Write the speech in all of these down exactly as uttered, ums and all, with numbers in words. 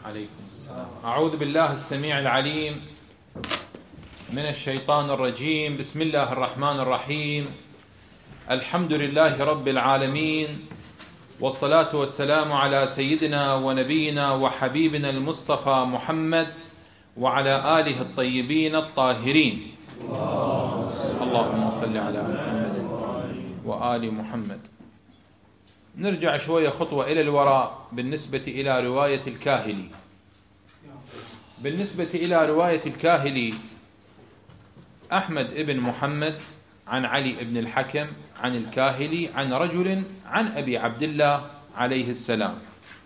عليكم السلام. أعوذ بالله السميع العليم من الشيطان الرجيم. بسم الله الرحمن الرحيم. الحمد لله رب العالمين، والصلاة والسلام على سيدنا ونبينا وحبيبنا المصطفى محمد وعلى آله الطيبين الطاهرين. اللهم صل على محمد وآل محمد. نرجع شوية خطوة إلى الوراء بالنسبة إلى رواية الكاهلي. بالنسبة إلى رواية الكاهلي، أحمد ابن محمد عن علي ابن الحكم عن الكاهلي عن رجل عن أبي عبد الله عليه السلام.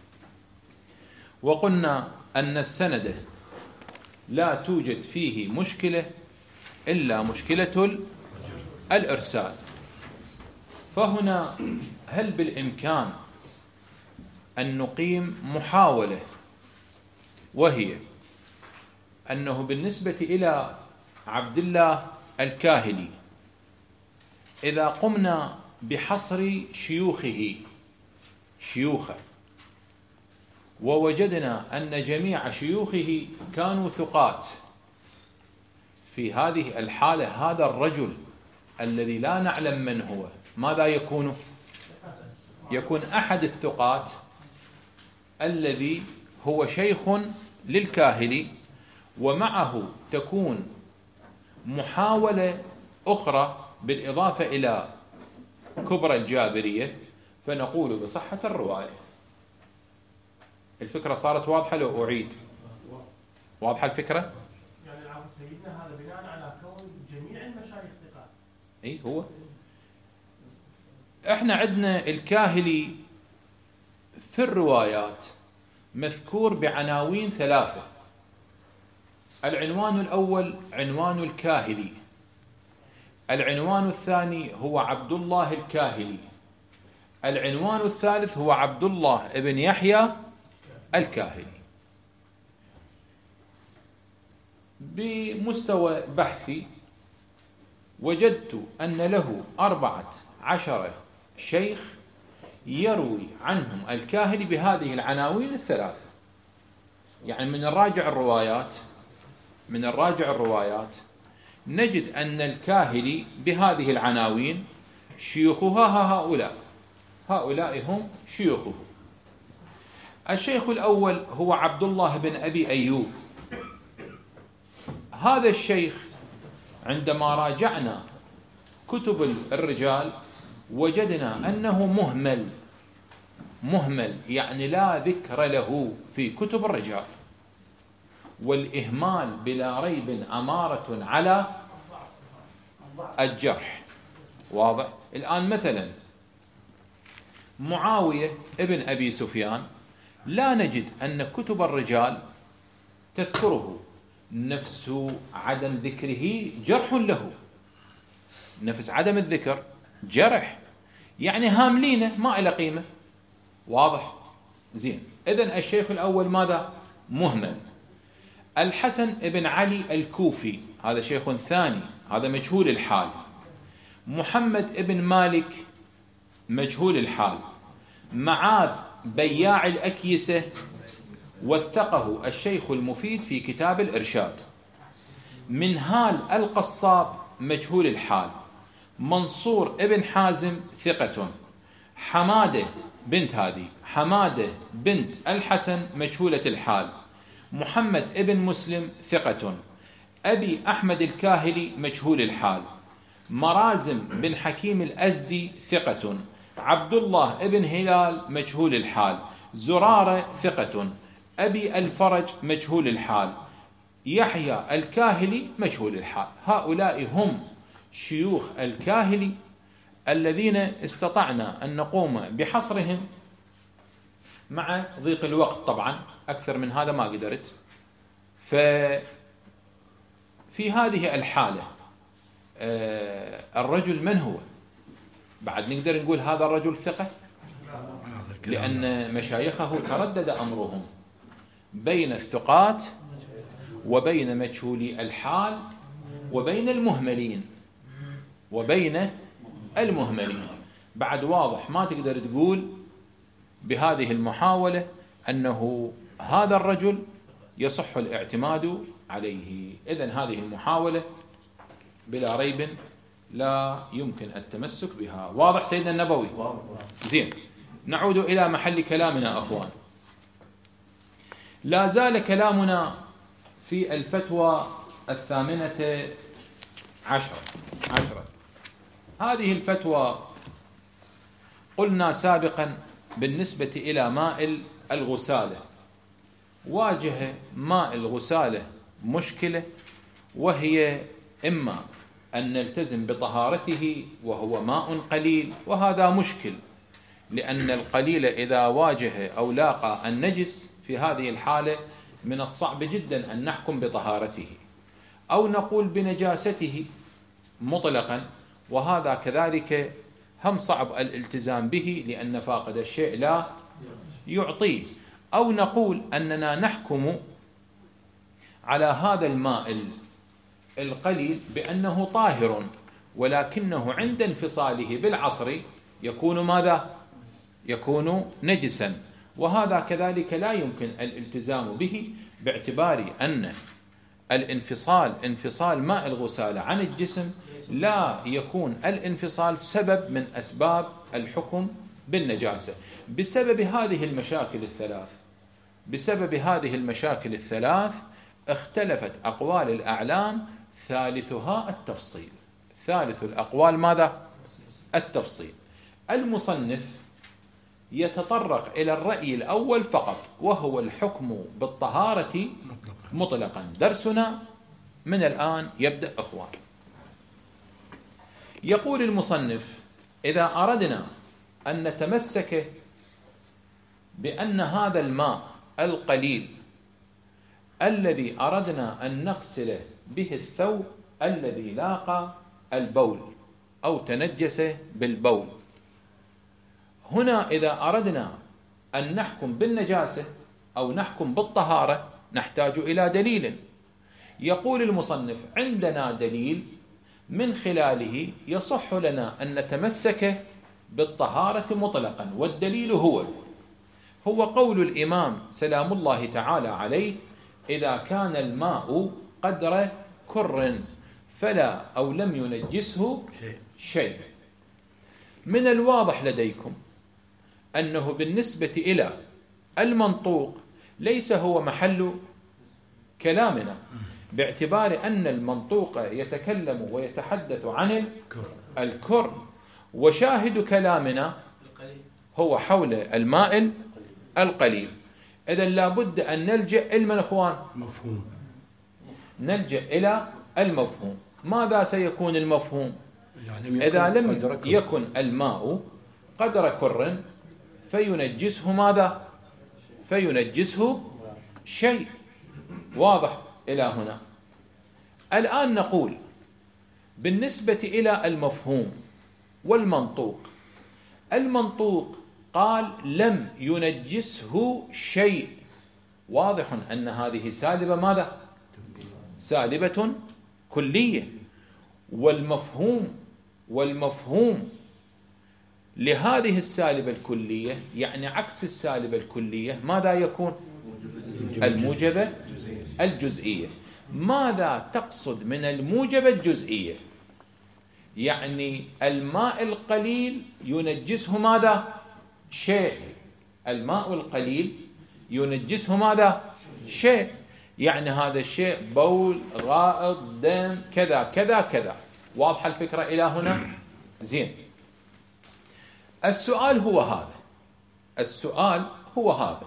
وقلنا أن السند لا توجد فيه مشكلة إلا مشكلة الإرسال. فهنا هل بالإمكان أن نقيم محاولة، وهي أنه بالنسبة إلى عبد الله الكاهلي إذا قمنا بحصر شيوخه شيوخه ووجدنا أن جميع شيوخه كانوا ثقات، في هذه الحالة هذا الرجل الذي لا نعلم من هو ماذا يكون؟ يكون أحد الثقات الذي هو شيخ للكاهلي، ومعه تكون محاولة أخرى بالإضافة إلى كبرى الجابرية، فنقول بصحة الرواية. الفكرة صارت واضحة لو أعيد؟ واضحة الفكرة؟ يعني العفو سيدنا، هذا بناء على كون جميع المشايخ ثقات. أي هو احنا عندنا الكاهلي في الروايات مذكور بعناوين ثلاثة. العنوان الأول عنوان الكاهلي، العنوان الثاني هو عبد الله الكاهلي، العنوان الثالث هو عبد الله ابن يحيى الكاهلي. بمستوى بحثي وجدت أن له أربعة عشر شيخ يروي عنهم الكاهلي بهذه العناوين الثلاثة. يعني من الراجع الروايات من الراجع الروايات نجد أن الكاهلي بهذه العناوين شيوخها هؤلاء هؤلاء هم شيوخه. الشيخ الأول هو عبد الله بن أبي أيوب. هذا الشيخ عندما راجعنا كتب الرجال وجدنا أنه مهمل مهمل يعني لا ذكر له في كتب الرجال، والإهمال بلا ريب أمارة على الجرح. واضح؟ الآن مثلا معاوية ابن أبي سفيان لا نجد أن كتب الرجال تذكره، نفس عدم ذكره جرح له، نفس عدم الذكر جرح، يعني هاملينه ما إلى قيمة. واضح؟ زين. إذن الشيخ الأول ماذا؟ مهمل. الحسن ابن علي الكوفي هذا شيخ ثاني، هذا مجهول الحال. محمد ابن مالك مجهول الحال. معاذ بياع الأكيسة وثقه الشيخ المفيد في كتاب الإرشاد. منهال القصاب مجهول الحال. منصور ابن حازم ثقة. حمادة بنت هذه حمادة بنت الحسن مجهولة الحال. محمد ابن مسلم ثقة. أبي أحمد الكاهلي مجهول الحال. مرازم بن حكيم الأزدي ثقة. عبد الله ابن هلال مجهول الحال. زرارة ثقة. أبي الفرج مجهول الحال. يحيى الكاهلي مجهول الحال. هؤلاء هم شيوخ الكاهلي الذين استطعنا أن نقوم بحصرهم، مع ضيق الوقت طبعا أكثر من هذا ما قدرت. ففي هذه الحالة الرجل من هو؟ بعد نقدر نقول هذا الرجل ثقة، لأن مشايخه تردد أمرهم بين الثقات وبين مجهولي الحال وبين المهملين وبين المهملين. بعد واضح ما تقدر تقول بهذه المحاولة أنه هذا الرجل يصح الاعتماد عليه. إذن هذه المحاولة بلا ريب لا يمكن التمسك بها. واضح سيدنا النبوي؟ زين، نعود إلى محل كلامنا أخوان. لا زال كلامنا في الفتوى الثامنة عشرة عشرة هذه الفتوى قلنا سابقا بالنسبة إلى ماء الغسالة، واجه ماء الغسالة مشكلة، وهي إما أن نلتزم بطهارته وهو ماء قليل، وهذا مشكل لأن القليل إذا واجه أو لاقى النجس في هذه الحالة من الصعب جدا أن نحكم بطهارته، أو نقول بنجاسته مطلقا، وهذا كذلك هم صعب الالتزام به لأن فاقد الشيء لا يعطيه، أو نقول أننا نحكم على هذا الماء القليل بأنه طاهر، ولكنه عند انفصاله بالعصر يكون ماذا؟ يكون نجسا، وهذا كذلك لا يمكن الالتزام به باعتبار أن الانفصال انفصال ماء الغسالة عن الجسم لا يكون الانفصال سبب من أسباب الحكم بالنجاسة. بسبب هذه المشاكل الثلاث بسبب هذه المشاكل الثلاث اختلفت أقوال الأعلام، ثالثها التفصيل. ثالث الأقوال ماذا؟ التفصيل. المصنف يتطرق إلى الرأي الأول فقط، وهو الحكم بالطهارة مطلقا. درسنا من الآن يبدأ أخوان. يقول المصنف: إذا أردنا أن نتمسك بأن هذا الماء القليل الذي أردنا أن نغسل به الثوب الذي لاقى البول أو تنجس بالبول، هنا إذا أردنا أن نحكم بالنجاسة أو نحكم بالطهارة نحتاج إلى دليل. يقول المصنف: عندنا دليل من خلاله يصح لنا أن نتمسك بالطهارة مطلقا، والدليل هو هو قول الإمام سلام الله تعالى عليه: إذا كان الماء قدر كر فلا أو لم ينجسه شيء. من الواضح لديكم أنه بالنسبة إلى المنطوق ليس هو محل كلامنا، باعتبار أن المنطوق يتكلم ويتحدث عن الكر، وشاهد كلامنا هو حول الماء القليل. إذن لابد أن نلجأ إلى الأخوان مفهوم نلجأ إلى المفهوم. ماذا سيكون المفهوم؟ يعني إذا لم يكن الماء قدر كر فينجسه ماذا؟ فينجسه شيء. واضح إلى هنا؟ الآن نقول بالنسبة إلى المفهوم والمنطوق، المنطوق قال لم ينجسه شيء، واضح أن هذه سالبة ماذا؟ سالبة كلية. والمفهوم والمفهوم لهذه السالبة الكلية يعني عكس السالبة الكلية ماذا يكون؟ الموجبة الجزئية. ماذا تقصد من الموجبة الجزئية؟ يعني الماء القليل ينجسه ماذا؟ شيء. الماء القليل ينجسه ماذا؟ شيء. يعني هذا الشيء بول، غائط، دم، كذا كذا كذا. واضحة الفكرة إلى هنا؟ زين. السؤال هو هذا السؤال هو هذا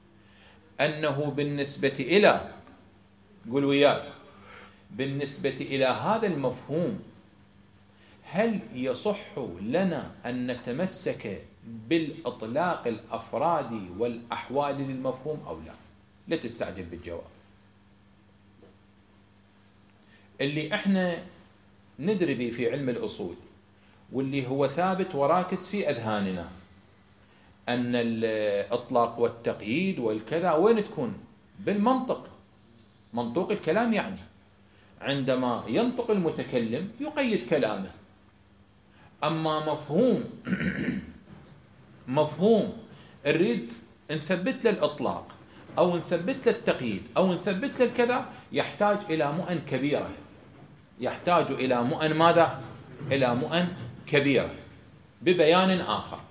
أنه بالنسبة إلى قل وياي بالنسبة إلى هذا المفهوم هل يصح لنا أن نتمسك بالإطلاق الأفرادي والأحوال للمفهوم أو لا؟ لا تستعجل بالجواب. اللي احنا ندري به في علم الأصول واللي هو ثابت وراكز في أذهاننا أن الإطلاق والتقييد والكذا وين تكون؟ بالمنطق، منطوق الكلام. يعني عندما ينطق المتكلم يقيد كلامه. أما مفهوم مفهوم نريد نثبت له الإطلاق أو نثبت له التقييد أو نثبت له الكذا، يحتاج إلى مؤن كبيرة، يحتاج إلى مؤن ماذا؟ إلى مؤن كبيرة. ببيان آخر،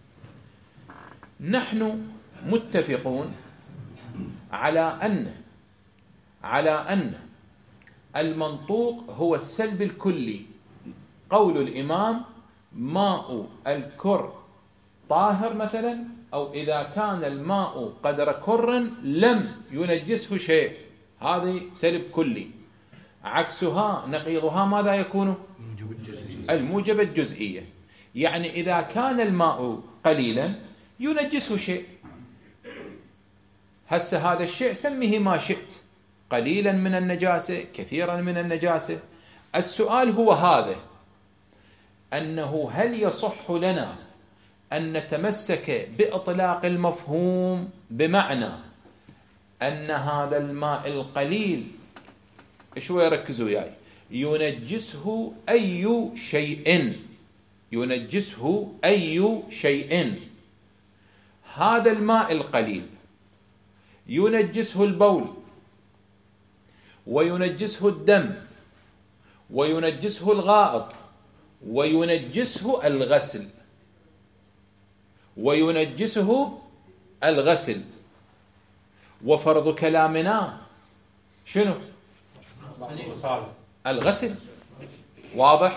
نحن متفقون على أن على أن المنطوق هو السلب الكلي. قول الإمام ماء الكر طاهر مثلا، أو إذا كان الماء قدر كر لم ينجسه شيء، هذه سلب كلي. عكسها نقيضها ماذا يكون؟ الموجب الجزئية. يعني إذا كان الماء قليلا ينجسه شيء، هسه هذا الشيء سميه ما شئت، قليلا من النجاسة، كثيرا من النجاسة. السؤال هو هذا، أنه هل يصح لنا أن نتمسك بإطلاق المفهوم، بمعنى أن هذا الماء القليل شوي ركزوا وياي ينجسه أي شيء، ينجسه أي شيء. هذا الماء القليل ينجسه البول، وينجسه الدم، وينجسه الغائط، وينجسه الغسل، وينجسه الغسل. وفرض كلامنا شنو؟ الغسل. واضح؟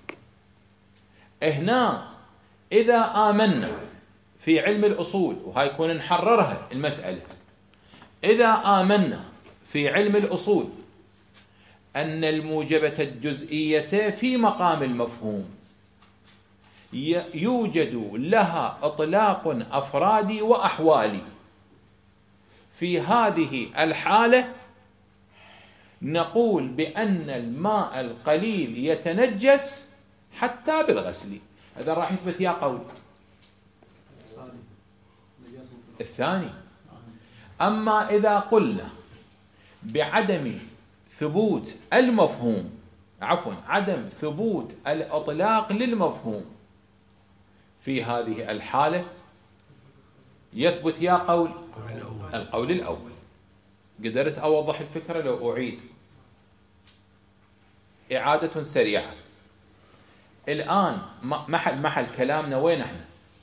هنا إذا آمنا في علم الأصول، وهاي يكون نحررها المسألة، إذا آمنا في علم الأصول أن الموجبة الجزئية في مقام المفهوم يوجد لها إطلاق أفرادي وأحوالي، في هذه الحالة نقول بأن الماء القليل يتنجس حتى بالغسل. هذا راح يثبت يا قول الثاني. أما إذا قلنا بعدم ثبوت المفهوم، عفوا عدم ثبوت الإطلاق للمفهوم، في هذه الحالة يثبت يا قول القول الأول. قدرت أوضح الفكرة لو أعيد إعادة سريعة؟ الآن محل محل كلامنا وين احنا؟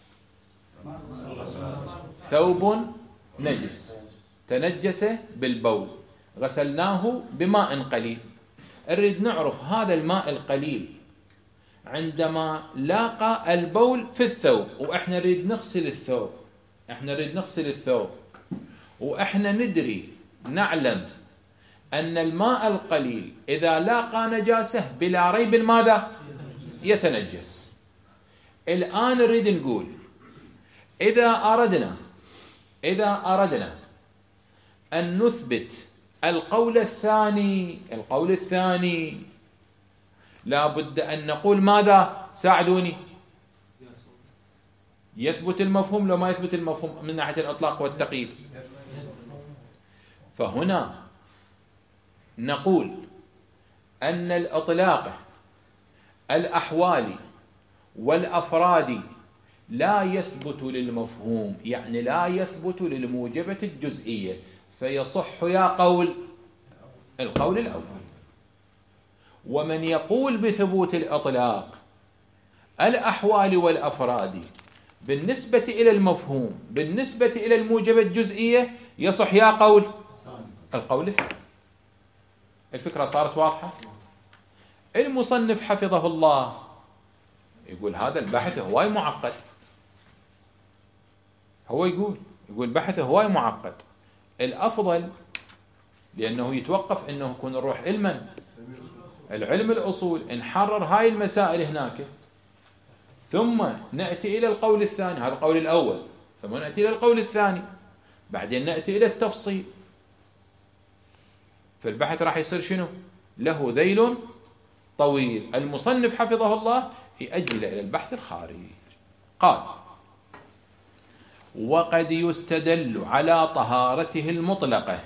ثوب نجس تنجس بالبول، غسلناه بماء قليل. نريد نعرف هذا الماء القليل عندما لاقى البول في الثوب، وإحنا نريد نغسل الثوب، إحنا نريد نغسل الثوب وإحنا ندري نعلم أن الماء القليل إذا لاقى نجاسة بلا ريب ماذا؟ يتنجس. الآن نريد نقول إذا أردنا إذا أردنا أن نثبت القول الثاني القول الثاني لا بد أن نقول ماذا؟ ساعدوني. يثبت المفهوم لو ما يثبت المفهوم من ناحية الإطلاق والتقييد. فهنا نقول أن الإطلاق الأحوالي والأفرادي لا يثبت للمفهوم، يعني لا يثبت للموجبة الجزئية، فيصح يا قول القول الأول. ومن يقول بثبوت الإطلاق الأحوال والأفراد بالنسبة إلى المفهوم بالنسبة إلى الموجبة الجزئية يصح يا قول القول الثاني. الفكرة صارت واضحة؟ المصنف حفظه الله يقول هذا البحث هواي معقد، هو يقول يقول بحث هواي معقد. الأفضل لأنه يتوقف أنه يكون نروح علما العلم الأصول، نحرر هاي المسائل هناك، ثم نأتي إلى القول الثاني، هذا القول الأول، ثم نأتي إلى القول الثاني، بعدين نأتي إلى التفصيل. فالبحث راح يصير شنو؟ له ذيل طويل. المصنف حفظه الله يأجل إلى البحث الخارج. قال: وقد يستدل على طهارته المطلقة،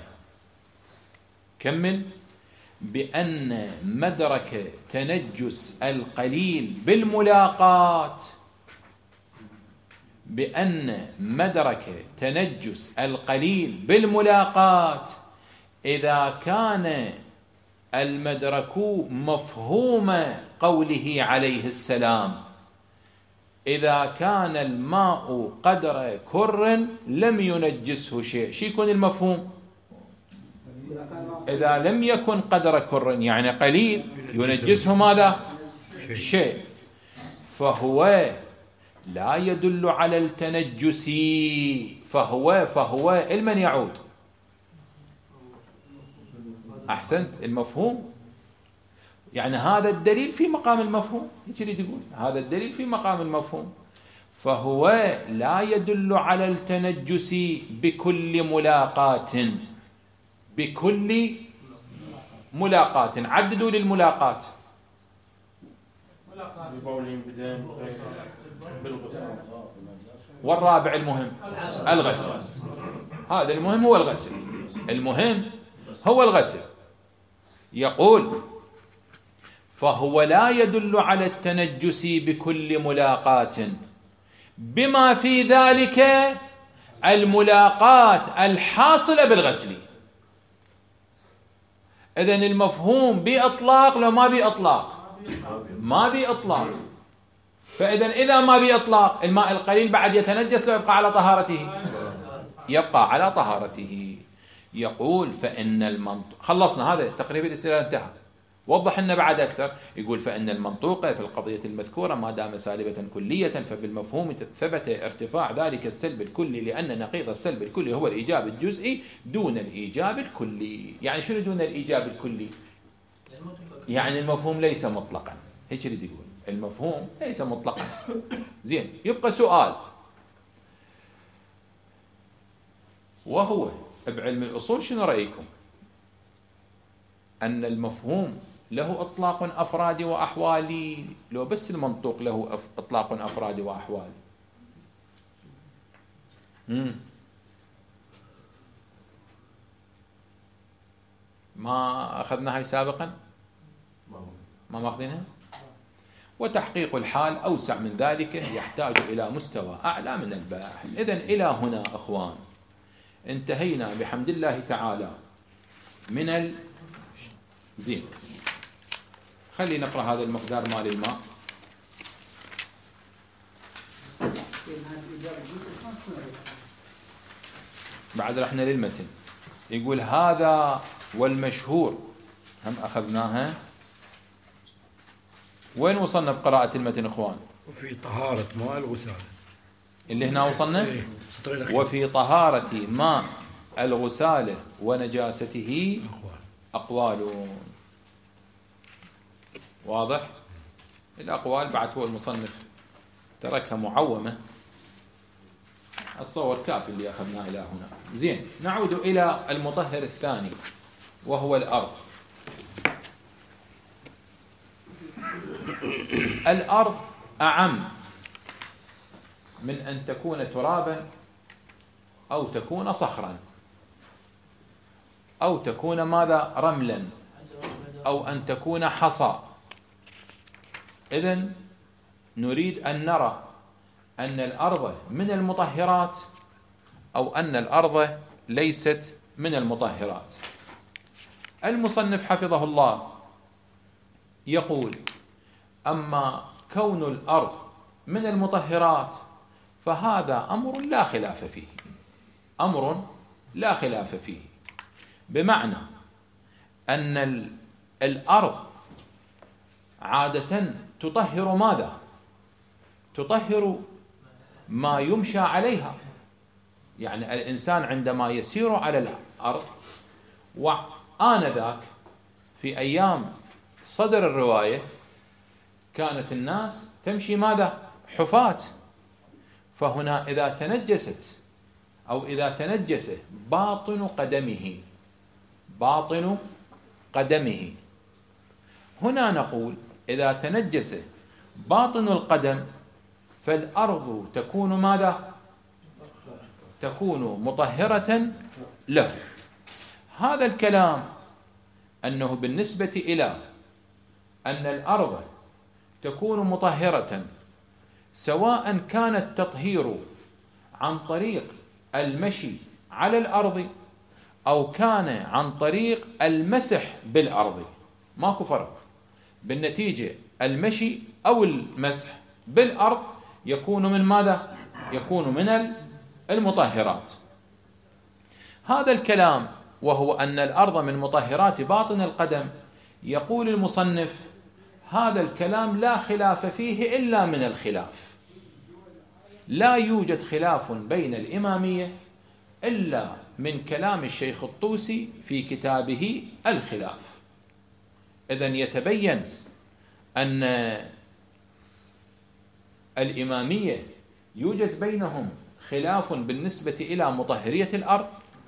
كمل، بأن مدرك تنجس القليل بالملاقات بأن مدرك تنجس القليل بالملاقاة إذا كان المدرك مفهوم قوله عليه السلام: إذا كان الماء قدر كر لم ينجسه شيء. شو يكون المفهوم؟ إذا لم يكن قدر كر يعني قليل ينجسه ماذا؟ شيء. فهو لا يدل على التنجس، فهو فهو لمن يعود؟ أحسنت، المفهوم. يعني هذا الدليل في مقام المفهوم، يجري تقول هذا الدليل في مقام المفهوم. فهو لا يدل على التنجس بكل ملاقاة، بكل ملاقاة. عددوا للملاقاة. والرابع المهم الغسل. هذا المهم هو الغسل، المهم هو الغسل. يقول: فهو لا يدل على التنجس بكل ملاقاة بما في ذلك الملاقاة الحاصلة بالغسل. إذن المفهوم بإطلاق لو ما بإطلاق؟ ما بإطلاق. فإذن إذا ما بإطلاق الماء القليل بعد يتنجس لو يبقى على طهارته؟ يبقى على طهارته. يقول: فإن المنطوق. خلصنا هذا تقريبا الاستدلال انتهى. وضح لنا بعد أكثر. يقول: فإن المنطوق في القضية المذكورة ما دام سالبة كلية فبالمفهوم ثبت ارتفاع ذلك السلب الكلي، لأن نقيض السلب الكلي هو الإيجاب الجزئي دون الإيجاب الكلي. يعني شنو دون الإيجاب الكلي؟ يعني المفهوم ليس مطلقا. هيك اللي يقول المفهوم ليس مطلقا. زين، يبقى سؤال، وهو بعلم الأصول شنو رأيكم؟ أن المفهوم له إطلاق أفرادي وأحوالي، لو بس المنطوق له إطلاق أفرادي وأحوالي؟ مم. ما أخذنا هاي سابقا؟ ما ماخذينها؟ وتحقيق الحال أوسع من ذلك، يحتاج إلى مستوى أعلى من الباحث. إذن إلى هنا أخوان انتهينا بحمد الله تعالى من ال زين. خلي نقرأ هذا المقدار مال الماء. بعد رحنا للمتن. يقول: هذا والمشهور هم أخذناها. وين وصلنا بقراءة المتن إخوان؟ وفي طهارة ماء الغسالة اللي هنا وصلنا. وفي طهارة ماء الغسالة ونجاسته أقوال. واضح؟ الأقوال بعد هو المصنف تركها معومة. الصور كافي اللي أخذناه إلى هنا. زين، نعود إلى المطهر الثاني وهو الأرض. الأرض أعم من أن تكون ترابا أو تكون صخرا أو تكون ماذا؟ رملا أو أن تكون حصى. إذن نريد أن نرى أن الأرض من المطهرات أو أن الأرض ليست من المطهرات. المصنف حفظه الله يقول: أما كون الأرض من المطهرات فهذا أمر لا خلاف فيه، أمر لا خلاف فيه، بمعنى أن الأرض عادة تطهر ماذا؟ تطهر ما يمشى عليها. يعني الإنسان عندما يسير على الأرض، وآنذاك في أيام صدر الرواية كانت الناس تمشي ماذا؟ حفاة. فهنا إذا تنجست أو إذا تنجس باطن قدمه، باطن قدمه، هنا نقول إذا تنجس باطن القدم فالأرض تكون ماذا؟ تكون مطهرة له. هذا الكلام أنه بالنسبة إلى أن الأرض تكون مطهرة، سواء كان التطهير عن طريق المشي على الأرض أو كان عن طريق المسح بالأرض، ماكو فرق. بالنتيجة المشي أو المسح بالأرض يكون من ماذا؟ يكون من المطهرات. هذا الكلام وهو أن الأرض من مطهرات باطن القدم، يقول المصنف هذا الكلام لا خلاف فيه إلا من الخلاف، لا يوجد خلاف بين الإمامية إلا من كلام الشيخ الطوسي في كتابه الخلاف. إذن يتبين أن الإمامية يوجد بينهم خلاف بالنسبة إلى مطهرية الأرض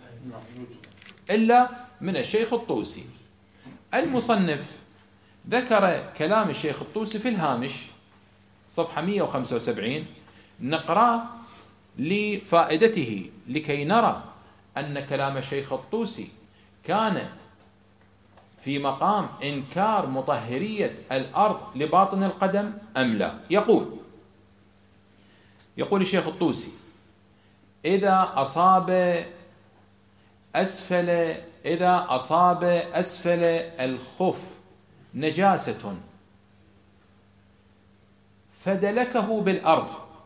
إلا من الشيخ الطوسي. المصنف ذكر كلام الشيخ الطوسي في الهامش صفحة مئة وخمسة وسبعين، نقرأ لفائدته لكي نرى أن كلام الشيخ الطوسي كان في مقام إنكار مطهرية الأرض لباطن القدم أم لا. يقول يقول الشيخ الطوسي: إذا أصاب أسفل إذا أصاب أسفل الخف نجاسة فدلكه بالأرض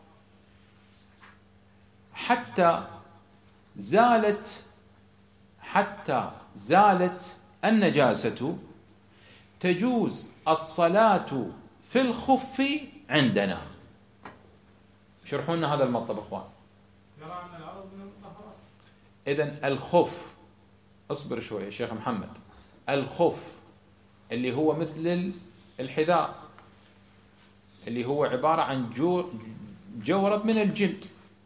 حتى زالت حتى زالت النجاسة، تجوز الصلاة في الخف عندنا. شرحوا لنا هذا المطلب اخوان. إذن الخف، اصبر شوية شيخ محمد، الخف اللي هو مثل الحذاء اللي هو عبارة عن جورب من الجلد،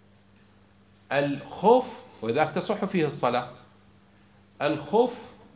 الخف وذاك تصح فيه الصلاة. الخف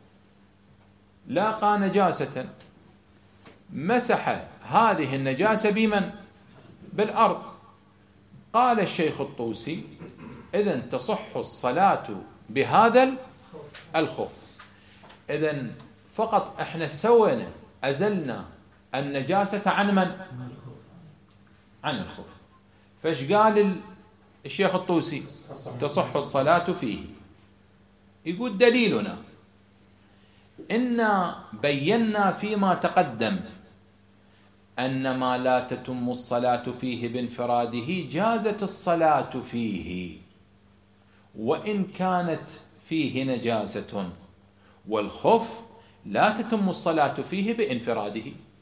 لاقى نجاسة، مسح هذه النجاسة بمن؟ بالأرض. قال الشيخ الطوسي: إذن تصح الصلاة بهذا الخف. إذن فقط احنا سوينا أزلنا النجاسة عن من؟ عن الخف. فايش قال الشيخ الطوسي؟ تصح الصلاة فيه. يقول: دليلنا إنا بينا فيما تقدم أن ما لا تتم الصلاة فيه بانفراده جازت الصلاة فيه وإن كانت فيه نجاسة، والخف لا تتم الصلاة فيه بانفراده.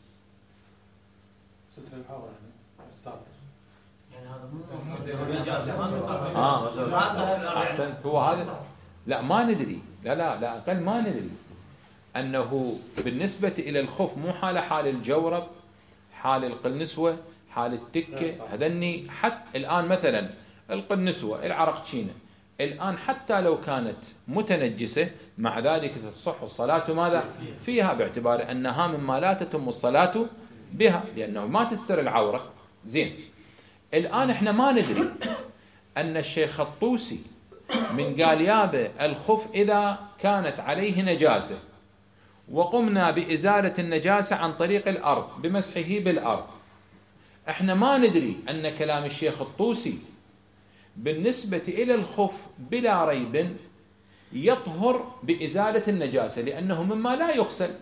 ستر العورة الساتر يعني هذا مو آه. أحسنت. هو هذا لا ما ندري، لا لا لا أقل ما ندري أنه بالنسبة إلى الخف مو حال حال الجورب، حال القلنسوة، حال التكة، هذني حتى الآن مثلا القلنسوة العرقتشينة الآن حتى لو كانت متنجسة مع ذلك تصح الصلاة ماذا؟ فيها، باعتبار أنها مما لا تتم الصلاة بها لأنه ما تستر العورة. زين، الآن احنا ما ندري أن الشيخ الطوسي من قال يابه الخف إذا كانت عليه نجاسة وقمنا بإزالة النجاسة عن طريق الأرض بمسحه بالأرض، احنا ما ندري أن كلام الشيخ الطوسي بالنسبة إلى الخف بلا ريب يطهر بإزالة النجاسة، لأنه مما لا يغسل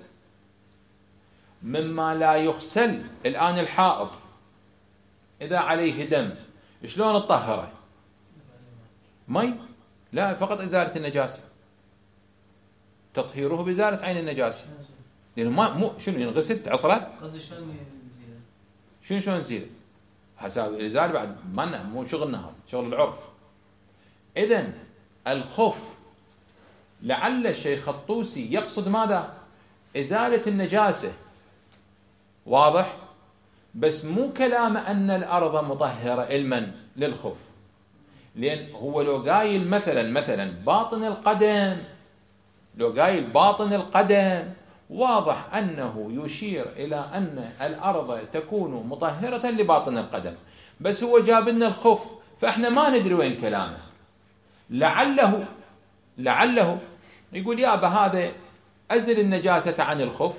مما لا يغسل. الآن الحائط إذا عليه دم شلون تطهره؟ مي؟ لا، فقط إزالة النجاسة، تطهيره بإزالة عين النجاسة، لأنه ما مو شنو ينغسل تعصره؟ قصدي شلون يزيله؟ شنو شلون نزيله؟ حساب الإزالة بعد ما مو شغلنا هذا، شغل العرف. إذن الخف لعل الشيخ الطوسي يقصد ماذا؟ إزالة النجاسة، واضح؟ بس مو كلام أن الأرض مطهرة المن للخف، لأن هو لو قايل مثلا مثلا باطن القدم، لو قايل باطن القدم واضح أنه يشير إلى أن الأرض تكون مطهرة لباطن القدم، بس هو جاب لنا الخف فإحنا ما ندري وين كلامه. لعله لعله يقول يابا هذا أزل النجاسة عن الخف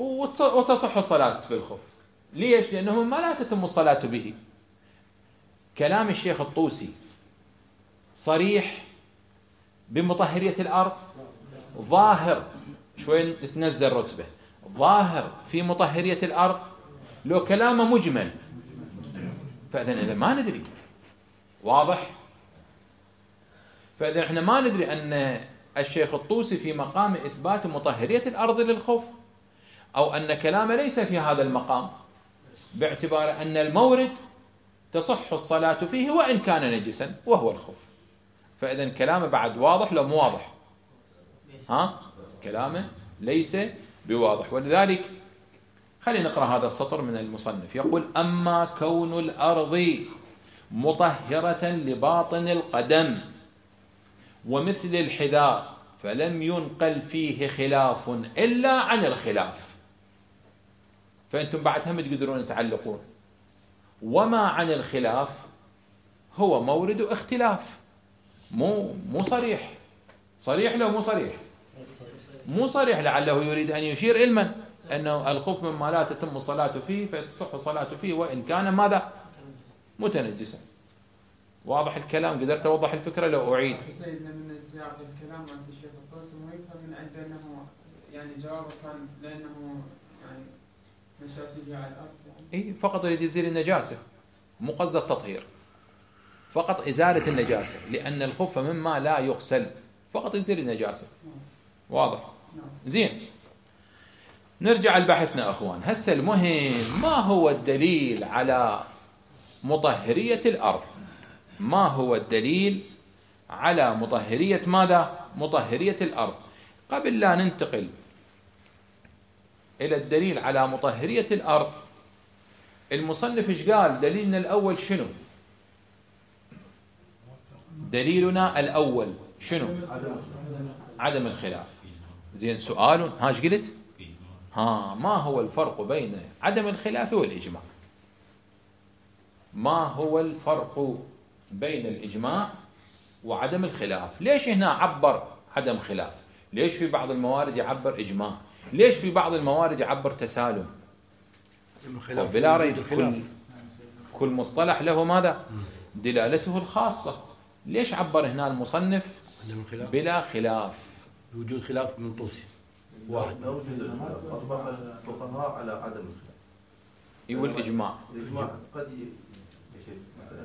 وتصح الصلاة بالخف. ليش؟ لأنه ما لا تتم الصلاة به. كلام الشيخ الطوسي صريح بمطهرية الأرض، ظاهر شوي تنزل رتبة، ظاهر في مطهرية الأرض، لو كلامه مجمل، فإذا إذا ما ندري. واضح؟ فإذا إحنا ما ندري أن الشيخ الطوسي في مقام إثبات مطهرية الأرض للخف، أو أن كلامه ليس في هذا المقام، باعتبار أن المورد تصح الصلاة فيه وإن كان نجسا وهو الخف. فإذا كلامه بعد واضح لو مو واضح؟ ها؟ كلامه ليس بواضح. ولذلك خلينا نقرأ هذا السطر من المصنف. يقول: أما كون الأرض مطهرة لباطن القدم ومثل الحذاء فلم ينقل فيه خلاف إلا عن الخلاف. فأنتم بعد هم تقدرون تعلقون. وما عن الخلاف هو مورد اختلاف، مو مو صريح. صريح لو مو صريح؟ مو صريح، لعله يريد أن يشير علما أنه الخف مما لا تتم الصلاة فيه فتصح الصلاة فيه وإن كان ماذا؟ متنجسا. واضح الكلام؟ قدرت أوضح الفكرة لو أعيد؟ سيدنا من سياق الكلام عند الشيخ الطوسي مو يفهم من عنده أنه يعني جوابه كان لأنه يعني نشاطه على الأرض يعني. إيه، فقط يريد يزيل النجاسة، مو قصد التطهير، فقط إزالة النجاسة، لأن الخف مما لا يغسل، فقط يزيل النجاسة. واضح؟ زين، نرجع لبحثنا أخوان. هسه المهم، ما هو الدليل على مطهرية الأرض؟ ما هو الدليل على مطهرية ماذا؟ مطهرية الأرض. قبل لا ننتقل إلى الدليل على مطهرية الأرض، المصنف ايش قال؟ دليلنا الأول شنو؟ دليلنا الأول شنو؟ عدم الخلاف. زين، سؤال، ها ايش قلت؟ ها، ما هو الفرق بين عدم الخلاف والإجماع؟ ما هو الفرق بين الإجماع وعدم الخلاف؟ ليش هنا عبر عدم خلاف؟ ليش في بعض الموارد يعبر إجماع؟ ليش في بعض الموارد يعبر تسالم؟ بلا ريب كل, كل مصطلح له ماذا؟ دلالته الخاصة. ليش عبر هنا المصنف بلا خلاف؟ وجود خلاف من طوسي واحد. أطبق الفقهاء على عدم الخلاف. يقول الإجماع. الإجماع قد يشير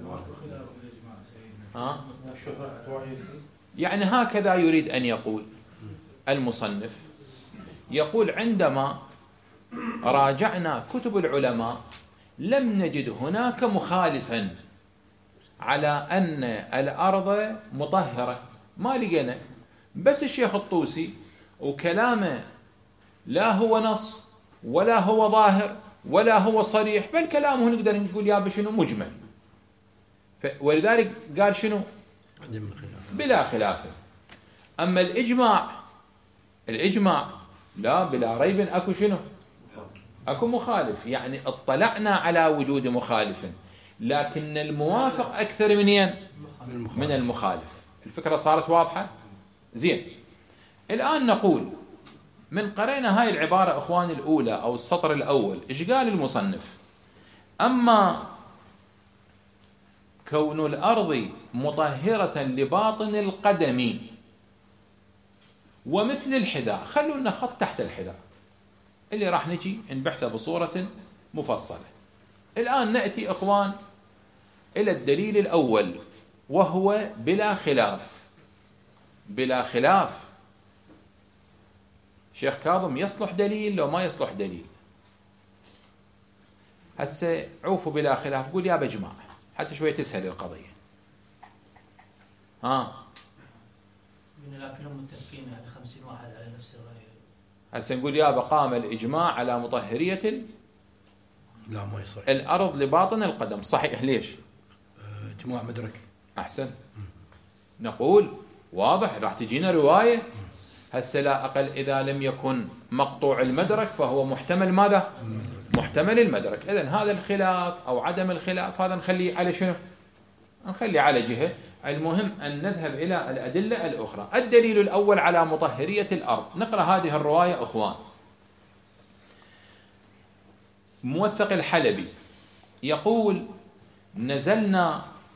ها؟ يعني هكذا يريد أن يقول المصنف. يقول: عندما راجعنا كتب العلماء لم نجد هناك مخالفا على أن الأرض مطهرة، ما لقينا. بس الشيخ الطوسي وكلامه لا هو نص ولا هو ظاهر ولا هو صريح، بل كلامه نقدر نقول يا بشنو مجمل. ولذلك قال شنو؟ بلا خلاف. أما الإجماع، الإجماع لا، بلا ريب أكو شنو؟ أكو مخالف. يعني اطلعنا على وجود مخالف، لكن الموافق أكثر من ين؟ من المخالف. الفكرة صارت واضحة؟ زين، الآن نقول من قرينا هاي العبارة أخواني الأولى أو السطر الأول، إيش قال المصنف؟ أما كون الأرض مطهرة لباطن القدم ومثل الحذاء، خلوا لنا خط تحت الحذاء اللي راح نجي نبحثه بصورة مفصلة. الآن نأتي أخوان إلى الدليل الأول، وهو بلا خلاف. بلا خلاف شيخ كاظم يصلح دليل لو ما يصلح دليل؟ هسه عوفوا بلا خلاف، قول يا بجماعة حتى شوية تسهل القضية. ها من لكنهم متفقين على خمسين واحد على نفس الرأي. هسه نقول يا بقام الإجماع على مطهرية لا ما يصح الأرض لباطن القدم. صحيح، ليش؟ إجماع مدرك. أحسن. نقول واضح، راح تجينا رواية. هسه لا أقل إذا لم يكن مقطوع المدرك فهو محتمل ماذا؟ محتمل المدرك. إذن هذا الخلاف أو عدم الخلاف هذا نخليه على شنو؟ نخليه على جهة. المهم أن نذهب إلى الأدلة الأخرى. الدليل الأول على مطهرية الأرض، نقرأ هذه الرواية أخوان. موثق الحلبي يقول: نزلنا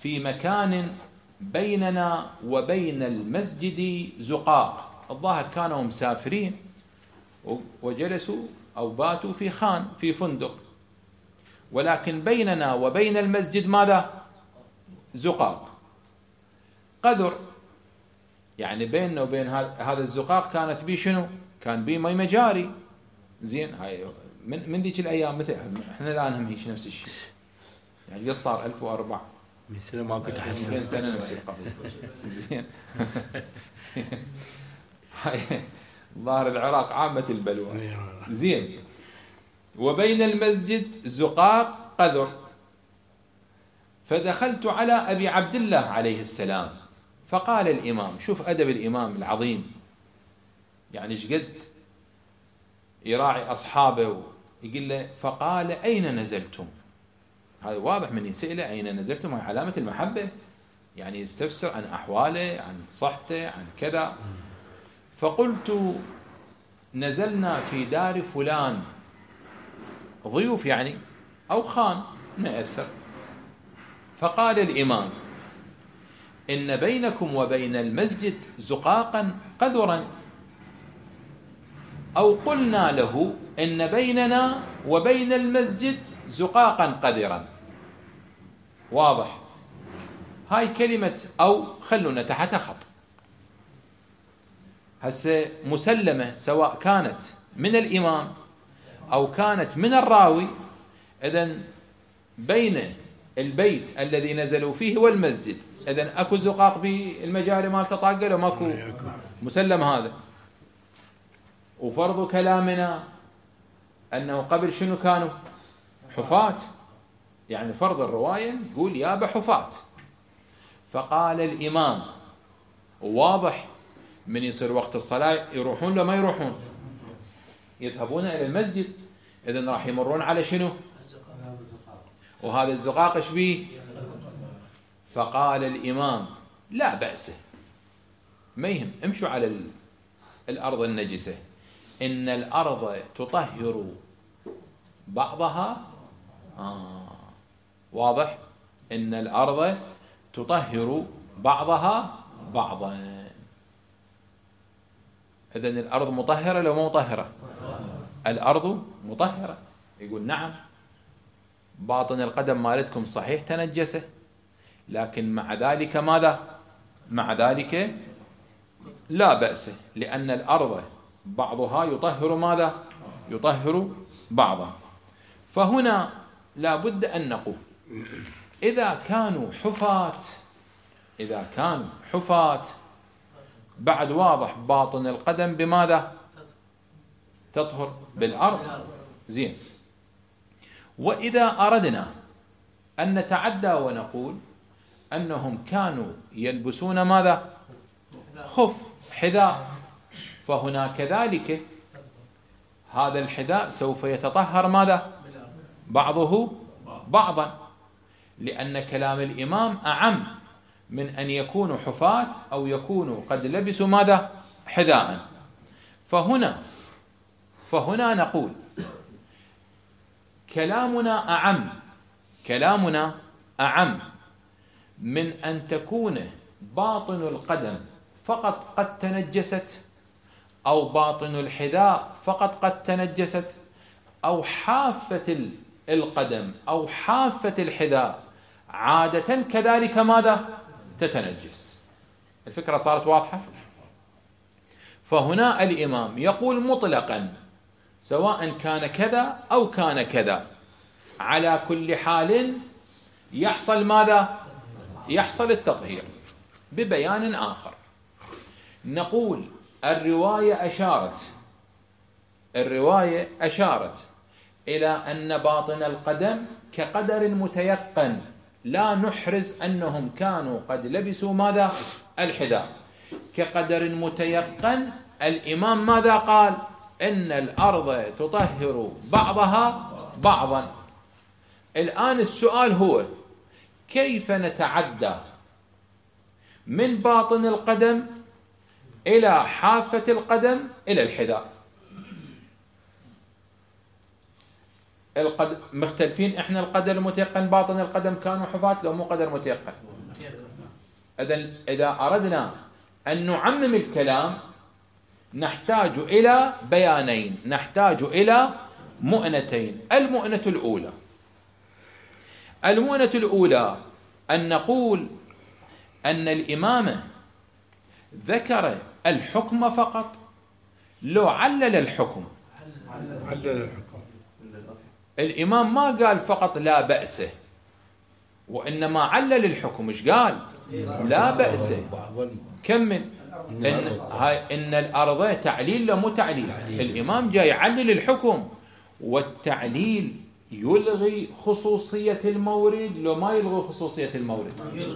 في مكان بيننا وبين المسجد زقاق. الظاهر كانوا مسافرين وجلسوا أو باتوا في خان في فندق، ولكن بيننا وبين المسجد ماذا؟ زقاق قذر، يعني بيننا وبين هذا الزقاق كانت بيه شنو؟ كان بيه مي مجاري. زين، هاي من من ذيك الايام، مثل احنا الان هم هيك نفس الشيء، يعني قد صار ألف وأربعة من سنه ما كنت احس مئتين سنه نفس القبل. زين هاي ظاهر العراق عامه البلوى. زين، وبين المسجد زقاق قذر. فدخلت على أبي عبد الله عليه السلام فقال الإمام، شوف أدب الإمام العظيم، يعني شقد يراعي أصحابه يقول له فقال أين نزلتم؟ هذا واضح من يسأله أين نزلتم، هي علامة المحبة، يعني يستفسر عن أحواله، عن صحته، عن كذا. فقلت نزلنا في دار فلان، ضيوف يعني أو خان ما أكثر. فقال الإمام إن بينكم وبين المسجد زقاقا قذرا، أو قلنا له إن بيننا وبين المسجد زقاقا قذرا. واضح؟ هاي كلمة أو خلونا تحت خط، هسه مسلمة سواء كانت من الإمام أو كانت من الراوي. إذن بين البيت الذي نزلوا فيه والمسجد إذن أكو زقاق بالمجاري مال تطاقل وماكو، مسلم هذا. وفرض كلامنا أنه قبل شنو كانوا؟ حفاة، يعني فرض الرواية يقول يا بحفاة. فقال الإمام واضح من يصير وقت الصلاة يروحون لما يروحون، يذهبون إلى المسجد، إذن راح يمرون على شنو؟ وهذا الزقاق ايش بيه؟ فقال الإمام لا بأس، ما يهم، امشوا على الأرض النجسة، إن الأرض تطهر بعضها. آه. واضح؟ إن الأرض تطهر بعضها بعضا. إذن الأرض مطهرة لو مو مطهرة؟ الأرض مطهرة. يقول نعم، باطن القدم مالتكم صحيح تنجسه، لكن مع ذلك ماذا؟ مع ذلك لا بأس، لأن الأرض بعضها يطهر ماذا؟ يطهر بعضا. فهنا لا بد أن نقول إذا كانوا حفاة، إذا كانوا حفاة بعد واضح باطن القدم بماذا؟ تطهر بالأرض. زين، وإذا أردنا أن نتعدى ونقول أنهم كانوا يلبسون ماذا؟ خف، حذاء، فهنا كذلك هذا الحذاء سوف يتطهر ماذا؟ بعضه بعضا، لأن كلام الإمام أعم من أن يكونوا حفاة أو يكونوا قد لبسوا ماذا؟ حذاء. فهنا فهنا نقول كلامنا أعم، كلامنا أعم من أن تكون باطن القدم فقط قد تنجست، أو باطن الحذاء فقط قد تنجست، أو حافة القدم أو حافة الحذاء عادة كذلك ماذا؟ تتنجس. الفكرة صارت واضحة؟ فهنا الإمام يقول مطلقا سواء كان كذا أو كان كذا، على كل حال يحصل ماذا؟ يحصل التطهير. ببيان آخر نقول الرواية أشارت الرواية أشارت إلى أن باطن القدم كقدر متيقن، لا نحرز أنهم كانوا قد لبسوا ماذا؟ الحذاء. كقدر متيقن الإمام ماذا قال؟ إن الأرض تطهر بعضها بعضا. الآن السؤال هو كيف نتعدى من باطن القدم إلى حافة القدم إلى الحذاء؟ القدم مختلفين. احنا القدر المتيقن باطن القدم كانوا حفاة لو مو قدر متيقن. إذا إذا أردنا أن نعمم الكلام نحتاج إلى بيانين، نحتاج إلى مؤنتين. المؤنة الأولى المؤنة الأولى أن نقول أن الإمام ذكر الحكم فقط، لو علل الحكم. علل الحكم. الإمام ما قال فقط لا بأس، وإنما علل الحكم. إيش قال؟ لا بأس. كمل. إن, هاي إن الأرض تعليل لا مو تعليل. الإمام جاي يعلل الحكم، والتعليل يلغي خصوصية المورد لو ما يلغي خصوصية المورد.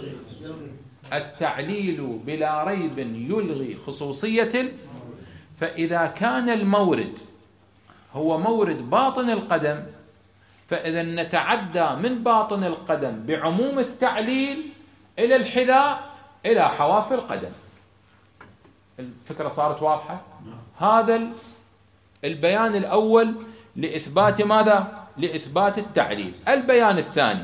التعليل بلا ريب يلغي خصوصية. فإذا كان المورد هو مورد باطن القدم، فإذا نتعدى من باطن القدم بعموم التعليل إلى الحذاء إلى حواف القدم. الفكرة صارت واضحة؟ هذا البيان الأول لإثبات ماذا؟ لإثبات التعليل. البيان الثاني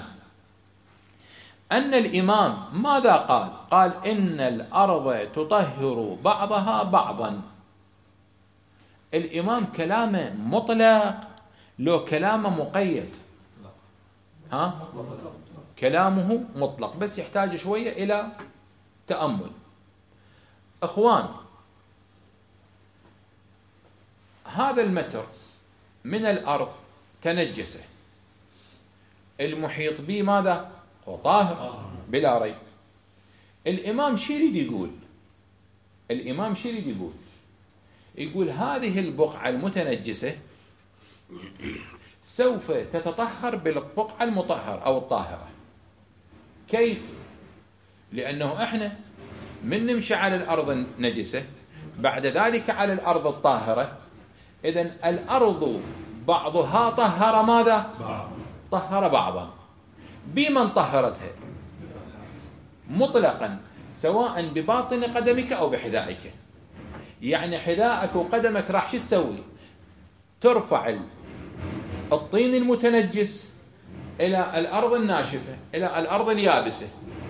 أن الإمام ماذا قال؟ قال إن الأرض تطهر بعضها بعضا. الإمام كلامه مطلق لو كلامه مقيد؟ ها؟ كلامه مطلق بس يحتاج شوية إلى تأمل. أخوان، هذا المتر من الأرض تنجسه، المحيط به ماذا؟ هو طاهر بلا ريب. الإمام شو يريد يقول؟ الإمام شو يريد يقول؟ يقول هذه البقعة المتنجسة سوف تتطهر بالبقعة المطهرة أو الطاهرة. كيف؟ لأنه إحنا من نمشي على الأرض النجسة بعد ذلك على الأرض الطاهرة، إذن الأرض بعضها طهر ماذا؟ طهر بعضا. بمن طهرتها؟ مطلقا، سواء بباطن قدمك أو بحذائك. يعني حذائك وقدمك راح شو تسوي؟ ترفع الطين المتنجس إلى الأرض الناشفة، إلى الأرض اليابسة.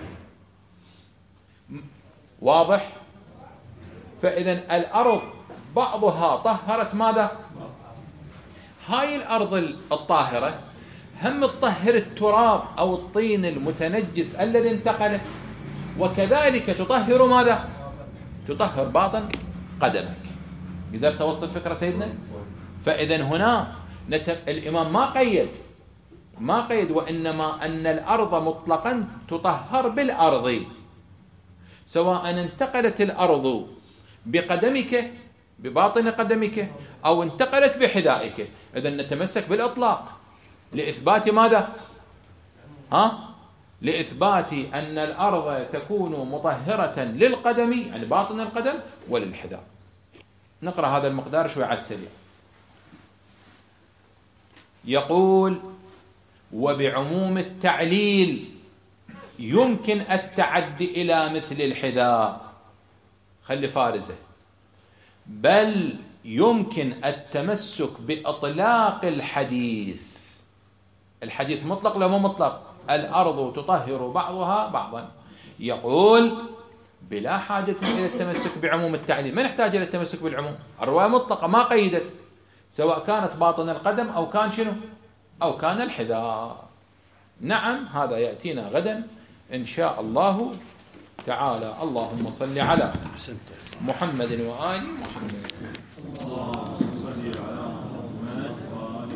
واضح؟ فإذا الأرض بعضها طهرت ماذا؟ هاي الأرض الطاهرة هم تطهر التراب أو الطين المتنجس الذي انتقله، وكذلك تطهر ماذا؟ تطهر باطن قدمك. قدرت توصل فكرة سيدنا؟ فإذا هنا نت... الإمام ما قيد ما قيد وإنما أن الأرض مطلقا تطهر بالأرض، سواء انتقلت الأرض بقدمك بباطن قدمك أو انتقلت بحذائك. إذا نتمسك بالإطلاق لإثبات ماذا؟ ها؟ لإثبات أن الأرض تكون مطهرة للقدم يعني باطن القدم وللحذاء. نقرأ هذا المقدار شوي على السريع. يقول وبعموم التعليل يمكن التعدي إلى مثل الحذاء، خلي فارزة، بل يمكن التمسك بإطلاق الحديث. الحديث مطلق لو مو مطلق؟ الأرض تطهر بعضها بعضا. يقول بلا حاجة إلى التمسك بعموم التعليل. ما نحتاج إلى التمسك بالعموم، الرواية مطلقة ما قيدت، سواء كانت باطن القدم أو كان شنو أو كان الحذاء. نعم، هذا يأتينا غدا إن شاء الله تعالى. اللهم صل على محمد وآل محمد.